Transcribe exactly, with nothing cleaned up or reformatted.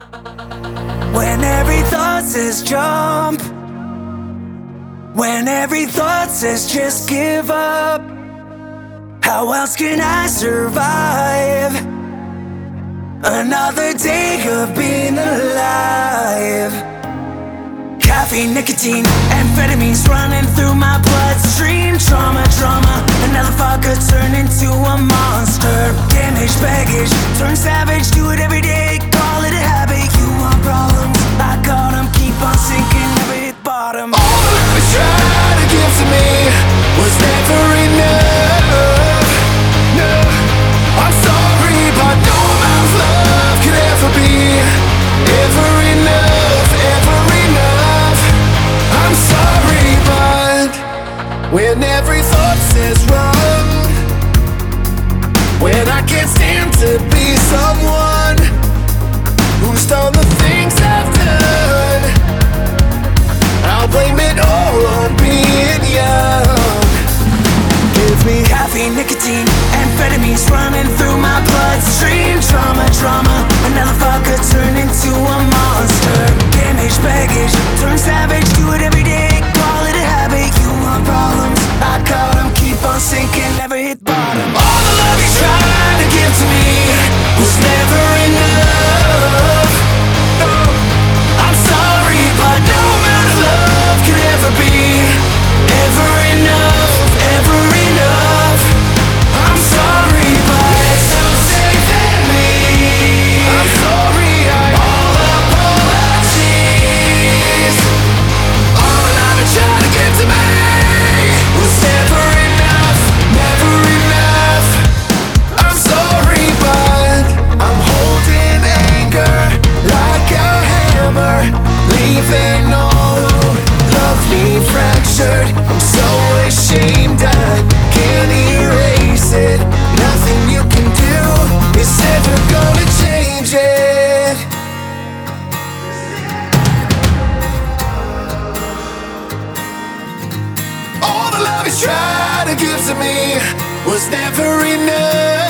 When every thought says jump, when every thought says just give up, how else can I survive another day of being alive? Caffeine, nicotine, amphetamines running through my bloodstream. Trauma, drama, another fucker turn into a monster. Damage, baggage, turn savage, do it every day, call it a habit. You want problems, I got them, keep on sinking, never hit bottom. All the love you tried to give to me was never enough. No, I'm sorry, but no amount of love could ever be ever enough, ever enough. I'm sorry, but when every thought says run, when I can't stand to be someone who's done the things I've done, I'll blame it all on being young. Give me caffeine, nicotine, amphetamines running through my bloodstream. Trauma, drama, another fucker turn into a monster. Damage, baggage, turn savage, do it every day, call it a habit. You want problems, I got them, keep on sinking, never hit bottom. All the love you tried to give to me was never enough. No, I'm sorry, but no amount of love could ever be ever enough, ever enough. I'm sorry, but it's so safe in me. I'm sorry, I all apologies. All the love you tried to give to me was never enough, never enough. I'm sorry, but I'm holding anger like a hammer, leaving all love me fractured. I'm so ashamed I can't erase it. Nothing you can do is ever gonna change it. All the love you tried to give to me was never enough.